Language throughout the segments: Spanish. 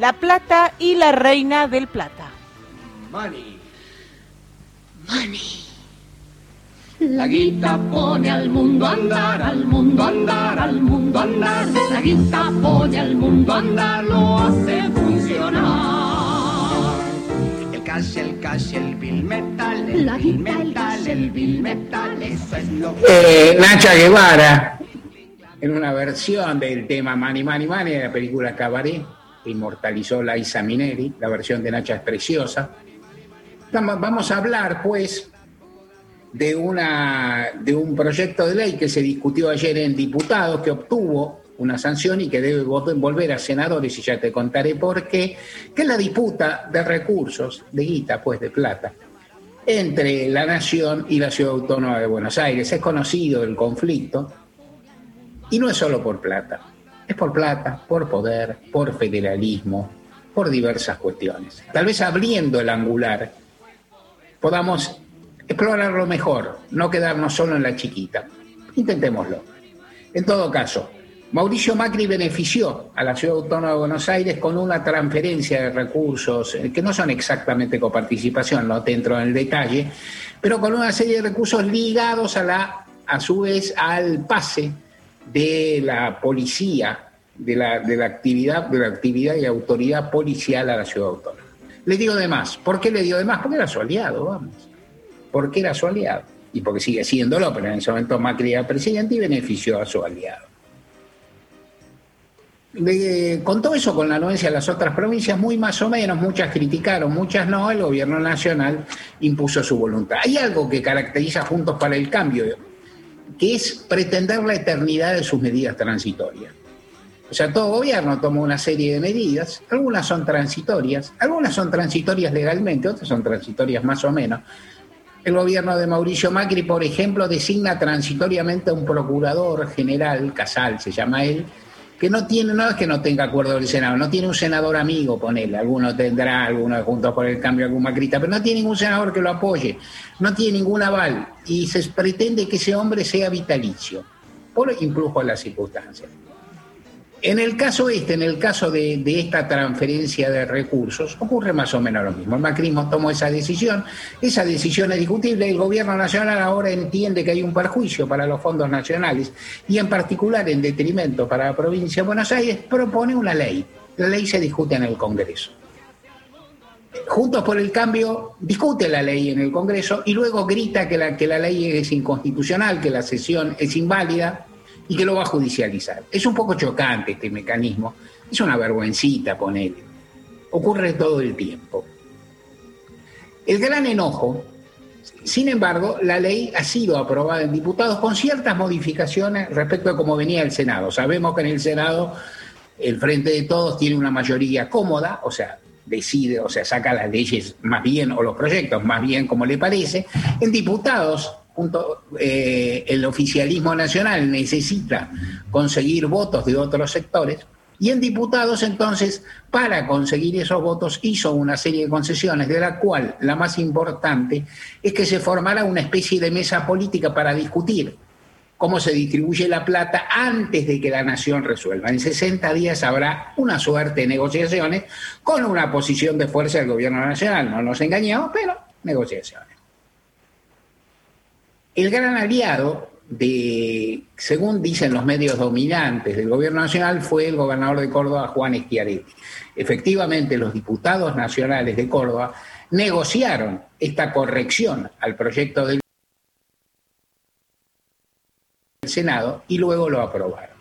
La Plata y la Reina del Plata. Money. Money. La guita pone al mundo a andar, al mundo a andar, al mundo a andar. La guita pone al mundo a andar, lo hace funcionar. El cash, el bill metal, el bill metal, el bill metal, eso es lo que... Nacha Guevara, en una versión del tema Money, Money, Money de la película Cabaret, que inmortalizó Liza Minnelli, la versión de Nacha es preciosa. Vamos a hablar, pues, de un proyecto de ley que se discutió ayer en diputados, que obtuvo una sanción y que debe volver a senadores, y ya te contaré por qué, que es la disputa de recursos, de guita, pues, de plata, entre la Nación y la Ciudad Autónoma de Buenos Aires. Es conocido el conflicto, y no es solo por plata, es por plata, por poder, por federalismo, por diversas cuestiones. Tal vez abriendo el angular podamos explorarlo mejor, no quedarnos solo en la chiquita. Intentémoslo. En todo caso, Mauricio Macri benefició a la Ciudad Autónoma de Buenos Aires con una transferencia de recursos que no son exactamente coparticipación, no te entro en el detalle, pero con una serie de recursos ligados a su vez al pase de la policía, de la actividad y autoridad policial a la Ciudad Autónoma. Le digo de más. ¿Por qué le digo de más? Porque era su aliado, vamos. Porque era su aliado. Y porque sigue siéndolo, pero en ese momento Macri era presidente y benefició a su aliado. Con todo eso, con la anuencia de las otras provincias, muy más o menos, muchas criticaron, muchas no, el gobierno nacional impuso su voluntad. Hay algo que caracteriza Juntos para el Cambio, que es pretender la eternidad de sus medidas transitorias. O sea, todo gobierno toma una serie de medidas, algunas son transitorias legalmente, otras son transitorias más o menos. El gobierno de Mauricio Macri, por ejemplo, designa transitoriamente a un procurador general, Casal se llama él, que no es que no tenga acuerdo del Senado, no tiene un senador amigo, ponele, alguno tendrá, alguno de Juntos por el Cambio, algún macrista, pero no tiene ningún senador que lo apoye, no tiene ningún aval, y se pretende que ese hombre sea vitalicio, por influjo de las circunstancias. En el caso de esta transferencia de recursos, ocurre más o menos lo mismo. El macrismo tomó esa decisión es discutible, el gobierno nacional ahora entiende que hay un perjuicio para los fondos nacionales y en particular en detrimento para la provincia de Buenos Aires, propone una ley. La ley se discute en el Congreso. Juntos por el Cambio discute la ley en el Congreso y luego grita que la ley es inconstitucional, que la sesión es inválida y que lo va a judicializar. Es un poco chocante este mecanismo, es una vergüencita, ponele. Ocurre todo el tiempo. El gran enojo, sin embargo, la ley ha sido aprobada en diputados con ciertas modificaciones respecto a cómo venía el Senado. Sabemos que en el Senado el Frente de Todos tiene una mayoría cómoda, o sea, saca las leyes más bien, o los proyectos más bien como le parece. En diputados, el oficialismo nacional necesita conseguir votos de otros sectores y en diputados entonces para conseguir esos votos hizo una serie de concesiones, de la cual la más importante es que se formará una especie de mesa política para discutir cómo se distribuye la plata antes de que la nación resuelva. En 60 días habrá una suerte de negociaciones con una posición de fuerza del gobierno nacional, no nos engañemos, pero negociaciones. El gran aliado, según dicen los medios dominantes del gobierno nacional, fue el gobernador de Córdoba, Juan Schiaretti. Efectivamente, los diputados nacionales de Córdoba negociaron esta corrección al proyecto del Senado y luego lo aprobaron.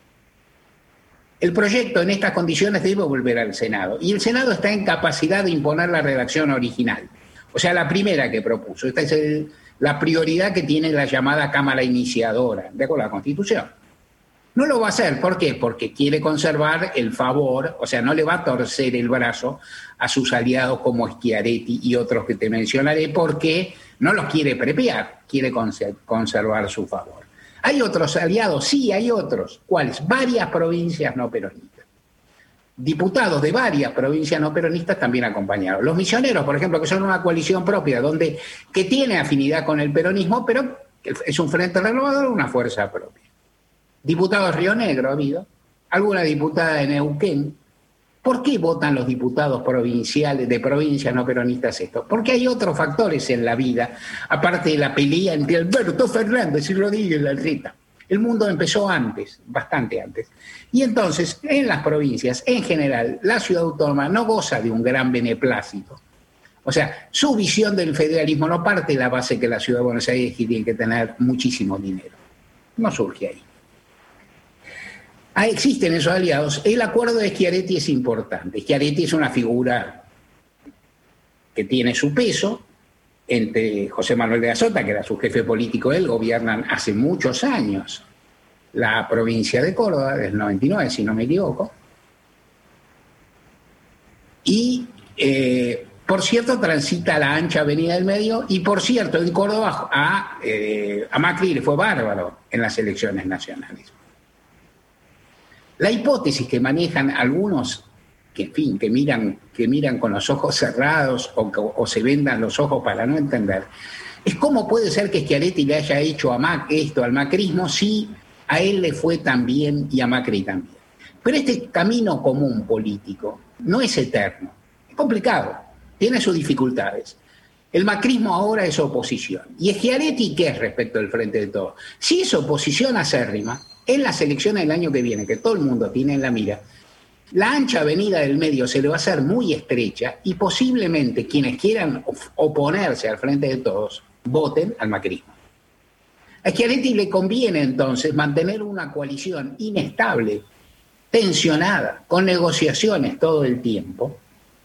El proyecto en estas condiciones debe volver al Senado y el Senado está en capacidad de imponer la redacción original, o sea, la primera que propuso. Esta es la prioridad que tiene la llamada Cámara Iniciadora, de acuerdo a la Constitución. No lo va a hacer, ¿por qué? Porque quiere conservar el favor, o sea, no le va a torcer el brazo a sus aliados como Schiaretti y otros que te mencionaré, porque no los quiere prepiar, quiere conservar su favor. ¿Hay otros aliados? Sí, hay otros. ¿Cuáles? Varias provincias no peronistas. Diputados de varias provincias no peronistas también acompañaron. Los misioneros, por ejemplo, que son una coalición propia, que tiene afinidad con el peronismo, pero es un frente renovador, una fuerza propia. Diputados de Río Negro ha habido, alguna diputada de Neuquén, ¿Por qué votan los diputados provinciales, de provincias no peronistas esto? Porque hay otros factores en la vida, aparte de la pelea entre Alberto Fernández y Rodríguez Larreta. El mundo empezó antes, bastante antes. Y entonces, en las provincias, en general, la ciudad autónoma no goza de un gran beneplácito. O sea, su visión del federalismo no parte de la base que la ciudad de Buenos Aires tiene que tener muchísimo dinero. No surge ahí. Existen esos aliados. El acuerdo de Schiaretti es importante. Schiaretti es una figura que tiene su peso. Entre José Manuel de Azota, que era su jefe político, él gobiernan hace muchos años la provincia de Córdoba, del 99, si no me equivoco. Y, por cierto, transita la ancha avenida del Medio, y por cierto, en Córdoba a Macri le fue bárbaro en las elecciones nacionales. La hipótesis que manejan algunos, que en fin, que miran con los ojos cerrados o se vendan los ojos para no entender, es cómo puede ser que Schiaretti le haya hecho esto al macrismo si a él le fue tan bien y a Macri también. Pero este camino común político no es eterno, es complicado, tiene sus dificultades. El macrismo ahora es oposición. ¿Y Schiaretti qué es respecto del Frente de Todos? Si es oposición acérrima, en las elecciones del año que viene, que todo el mundo tiene en la mira, la ancha avenida del Medio se le va a hacer muy estrecha y posiblemente quienes quieran oponerse al Frente de Todos voten al macrismo. A Schiaretti le conviene entonces mantener una coalición inestable, tensionada, con negociaciones todo el tiempo,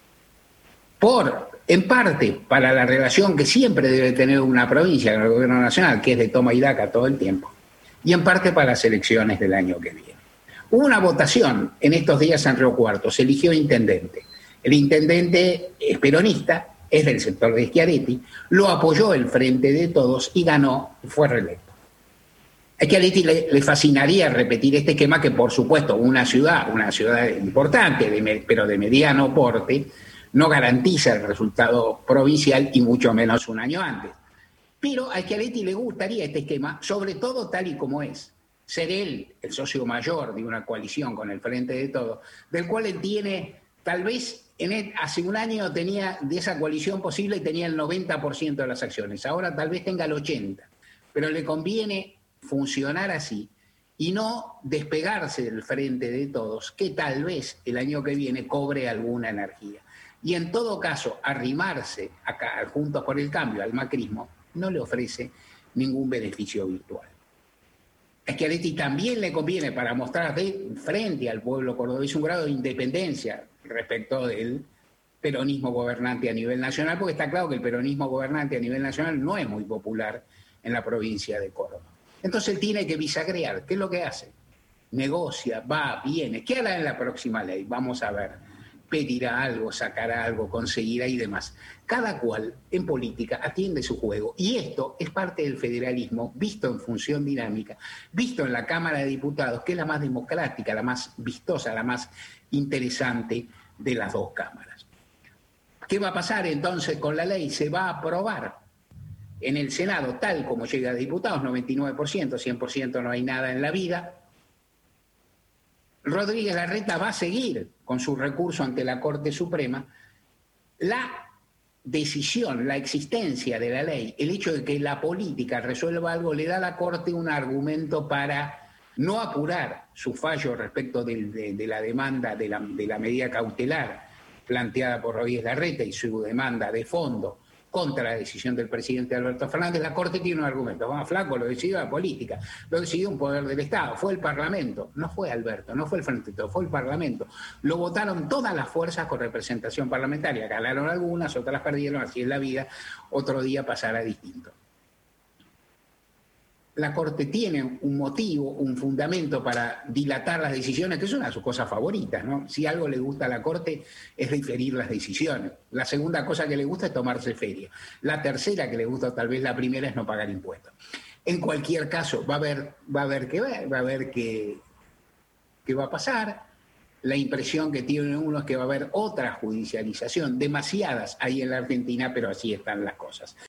en parte para la relación que siempre debe tener una provincia con el gobierno nacional, que es de toma y daca todo el tiempo, y en parte para las elecciones del año que viene. Hubo una votación en estos días en Río Cuarto, se eligió intendente. El intendente es peronista, es del sector de Schiaretti, lo apoyó el Frente de Todos y ganó, fue reelecto. A Schiaretti le fascinaría repetir este esquema que, por supuesto, una ciudad importante, pero de mediano porte, no garantiza el resultado provincial y mucho menos un año antes. Pero a Schiaretti le gustaría este esquema, sobre todo tal y como es. Ser él el socio mayor de una coalición con el Frente de Todos, del cual él tiene, tal vez hace un año tenía de esa coalición posible y tenía el 90% de las acciones. Ahora tal vez tenga el 80%, pero le conviene funcionar así y no despegarse del Frente de Todos, que tal vez el año que viene cobre alguna energía. Y en todo caso, arrimarse acá, Juntos por el Cambio, al macrismo, no le ofrece ningún beneficio virtual. A Schiaretti también le conviene, para mostrar frente al pueblo cordobés un grado de independencia respecto del peronismo gobernante a nivel nacional, porque está claro que el peronismo gobernante a nivel nacional no es muy popular en la provincia de Córdoba. Entonces él tiene que bisagrear. ¿Qué es lo que hace? Negocia, va, viene. ¿Qué hará en la próxima ley? Vamos a ver. Pedirá algo, sacará algo, conseguirá y demás. Cada cual en política atiende su juego. Y esto es parte del federalismo visto en función dinámica, visto en la Cámara de Diputados, que es la más democrática, la más vistosa, la más interesante de las dos cámaras. ¿Qué va a pasar entonces con la ley? Se va a aprobar en el Senado, tal como llega a diputados, 99%, 100% no hay nada en la vida. Rodríguez Larreta va a seguir con su recurso ante la Corte Suprema. La decisión, la existencia de la ley, el hecho de que la política resuelva algo, le da a la Corte un argumento para no apurar su fallo respecto de la demanda de la medida cautelar planteada por Rodríguez Larreta y su demanda de fondo contra la decisión del presidente Alberto Fernández. La Corte tiene un argumento. Vamos, flaco, lo decidió la política, lo decidió un poder del Estado, fue el Parlamento, no fue Alberto, no fue el Frente de Todos, fue el Parlamento. Lo votaron todas las fuerzas con representación parlamentaria, ganaron algunas, otras perdieron, así es la vida, otro día pasará distinto. La Corte tiene un motivo, un fundamento para dilatar las decisiones, que es una de sus cosas favoritas, ¿no? Si algo le gusta a la Corte es diferir las decisiones. La segunda cosa que le gusta es tomarse feria. La tercera que le gusta, tal vez la primera, es no pagar impuestos. En cualquier caso, va a haber qué va a pasar. La impresión que tiene uno es que va a haber otra judicialización, demasiadas hay en la Argentina, pero así están las cosas.